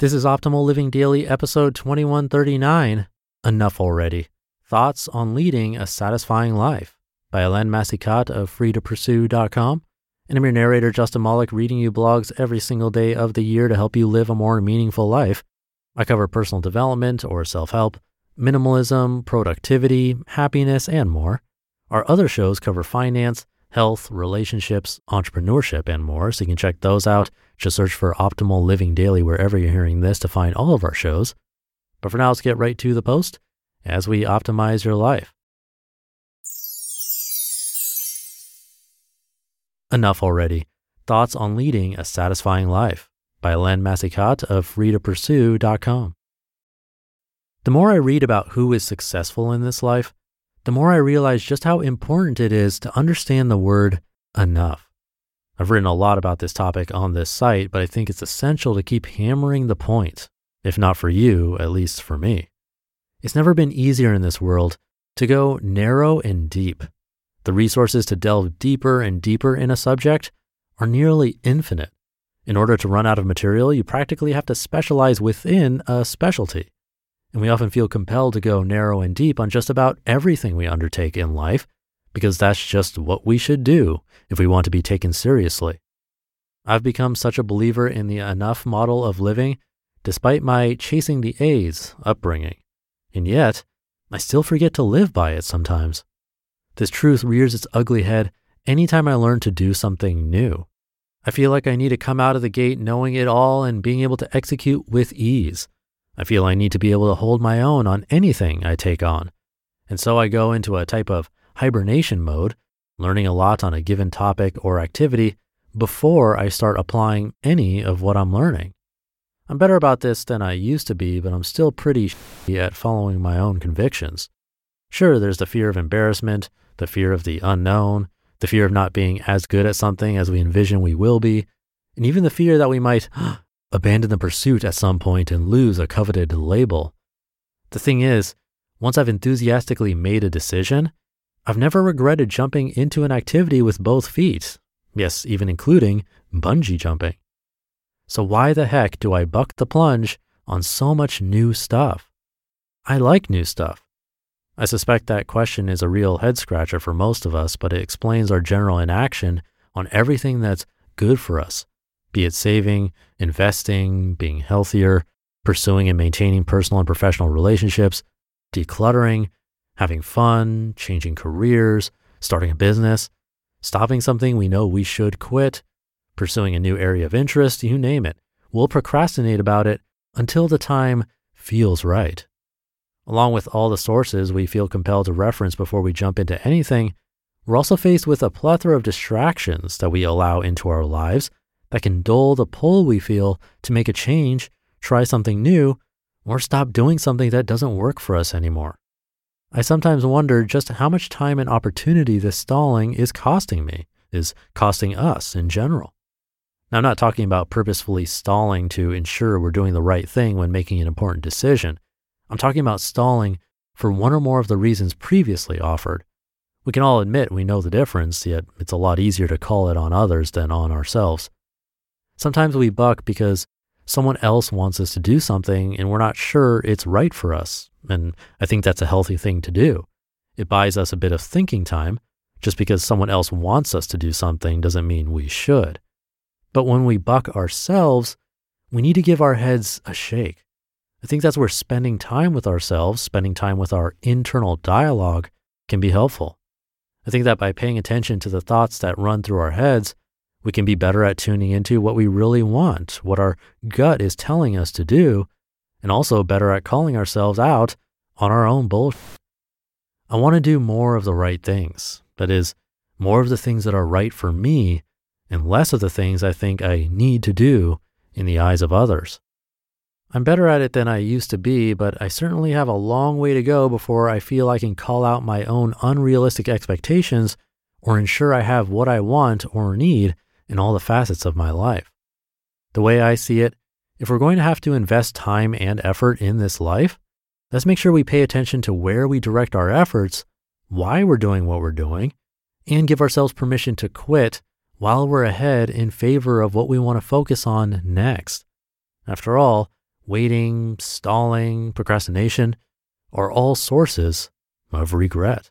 This is Optimal Living Daily, episode 2139. Enough already. Thoughts on Leading a Satisfying Life by Alain Massicat of freetopursue.com. And I'm your narrator, Justin Malik, reading you blogs every single day of the year to help you live a more meaningful life. I cover personal development or self-help, minimalism, productivity, happiness, and more. Our other shows cover finance, health, relationships, entrepreneurship, and more, so you can check those out. Just search for Optimal Living Daily wherever you're hearing this to find all of our shows. But for now, let's get right to the post as we optimize your life. Enough already. Thoughts on Leading a Satisfying Life by Alain Massicat of freetopursue.com. The more I read about who is successful in this life, the more I realize just how important it is to understand the word enough. I've written a lot about this topic on this site, but I think it's essential to keep hammering the point, if not for you, at least for me. It's never been easier in this world to go narrow and deep. The resources to delve deeper and deeper in a subject are nearly infinite. In order to run out of material, you practically have to specialize within a specialty. And we often feel compelled to go narrow and deep on just about everything we undertake in life, because that's just what we should do if we want to be taken seriously. I've become such a believer in the enough model of living, despite my chasing the A's upbringing. And yet, I still forget to live by it sometimes. This truth rears its ugly head anytime I learn to do something new. I feel like I need to come out of the gate knowing it all and being able to execute with ease. I feel I need to be able to hold my own on anything I take on. And so I go into a type of hibernation mode, learning a lot on a given topic or activity before I start applying any of what I'm learning. I'm better about this than I used to be, but I'm still pretty shitty at following my own convictions. Sure, there's the fear of embarrassment, the fear of the unknown, the fear of not being as good at something as we envision we will be, and even the fear that we might abandon the pursuit at some point and lose a coveted label. The thing is, once I've enthusiastically made a decision, I've never regretted jumping into an activity with both feet, yes, even including bungee jumping. So why the heck do I buck the plunge on so much new stuff? I like new stuff. I suspect that question is a real head scratcher for most of us, but it explains our general inaction on everything that's good for us, be it saving, investing, being healthier, pursuing and maintaining personal and professional relationships, decluttering, having fun, changing careers, starting a business, stopping something we know we should quit, pursuing a new area of interest, you name it. We'll procrastinate about it until the time feels right. Along with all the sources we feel compelled to reference before we jump into anything, we're also faced with a plethora of distractions that we allow into our lives that can dull the pull we feel to make a change, try something new, or stop doing something that doesn't work for us anymore. I sometimes wonder just how much time and opportunity this stalling is costing me, is costing us in general. Now, I'm not talking about purposefully stalling to ensure we're doing the right thing when making an important decision. I'm talking about stalling for one or more of the reasons previously offered. We can all admit we know the difference, yet it's a lot easier to call it on others than on ourselves. Sometimes we buck because someone else wants us to do something and we're not sure it's right for us. And I think that's a healthy thing to do. It buys us a bit of thinking time. Just because someone else wants us to do something doesn't mean we should. But when we buck ourselves, we need to give our heads a shake. I think that's where spending time with ourselves, spending time with our internal dialogue can be helpful. I think that by paying attention to the thoughts that run through our heads, we can be better at tuning into what we really want, what our gut is telling us to do, and also better at calling ourselves out on our own bullshit. I want to do more of the right things. That is, more of the things that are right for me and less of the things I think I need to do in the eyes of others. I'm better at it than I used to be, but I certainly have a long way to go before I feel I can call out my own unrealistic expectations or ensure I have what I want or need in all the facets of my life. The way I see it, if we're going to have to invest time and effort in this life, let's make sure we pay attention to where we direct our efforts, why we're doing what we're doing, and give ourselves permission to quit while we're ahead in favor of what we want to focus on next. After all, waiting, stalling, procrastination are all sources of regret.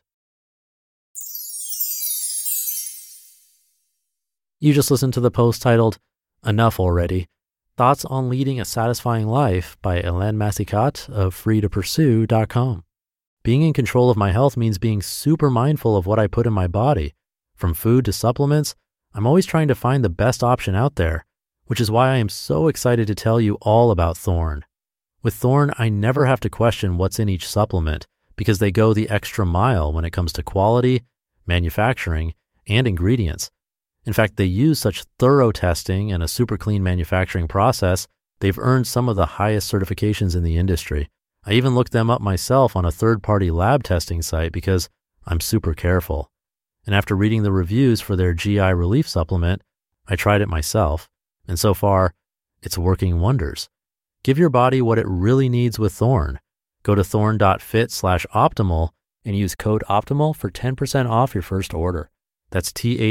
You just listened to the post titled, Enough Already, Thoughts on Leading a Satisfying Life by Elaine Massicat of freetopursue.com. Being in control of my health means being super mindful of what I put in my body. From food to supplements, I'm always trying to find the best option out there, which is why I am so excited to tell you all about Thorne. With Thorne, I never have to question what's in each supplement because they go the extra mile when it comes to quality, manufacturing, and ingredients. In fact, they use such thorough testing and a super clean manufacturing process, they've earned some of the highest certifications in the industry. I even looked them up myself on a third-party lab testing site because I'm super careful. And after reading the reviews for their GI relief supplement, I tried it myself. And so far, it's working wonders. Give your body what it really needs with Thorne. Go to thorne.fit/optimal and use code OPTIMAL for 10% off your first order. That's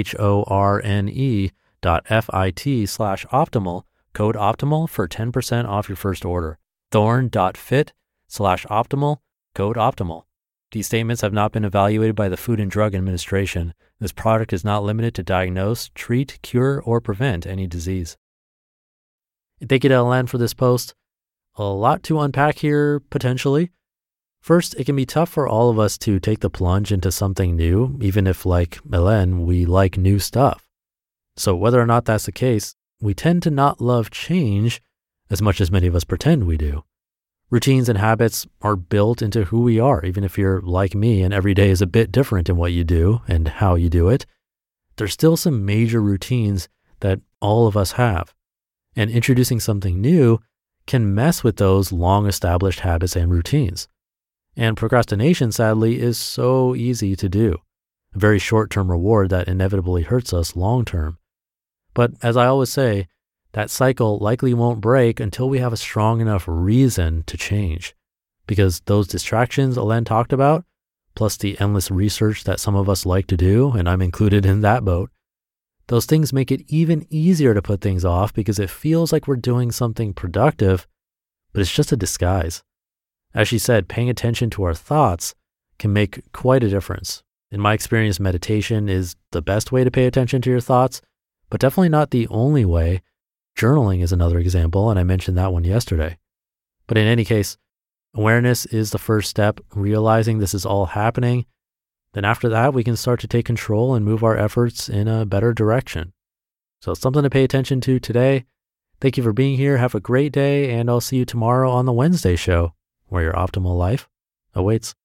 THORNE.fit/optimal, code OPTIMAL for 10% off your first order. Thorne.fit/optimal, code OPTIMAL. These statements have not been evaluated by the Food and Drug Administration. This product is not limited to diagnose, treat, cure, or prevent any disease. Thank you to Elaine for this post. A lot to unpack here, potentially. First, it can be tough for all of us to take the plunge into something new, even if, like Elaine, we like new stuff. So whether or not that's the case, we tend to not love change as much as many of us pretend we do. Routines and habits are built into who we are, even if you're like me and every day is a bit different in what you do and how you do it. There's still some major routines that all of us have. And introducing something new can mess with those long-established habits and routines. And procrastination, sadly, is so easy to do. A very short-term reward that inevitably hurts us long-term. But as I always say, that cycle likely won't break until we have a strong enough reason to change. Because those distractions Elaine talked about, plus the endless research that some of us like to do, and I'm included in that boat, those things make it even easier to put things off because it feels like we're doing something productive, but it's just a disguise. As she said, paying attention to our thoughts can make quite a difference. In my experience, meditation is the best way to pay attention to your thoughts, but definitely not the only way. Journaling is another example, and I mentioned that one yesterday. But in any case, awareness is the first step, realizing this is all happening. Then after that, we can start to take control and move our efforts in a better direction. So it's something to pay attention to today. Thank you for being here. Have a great day, and I'll see you tomorrow on the Wednesday show, where your optimal life awaits.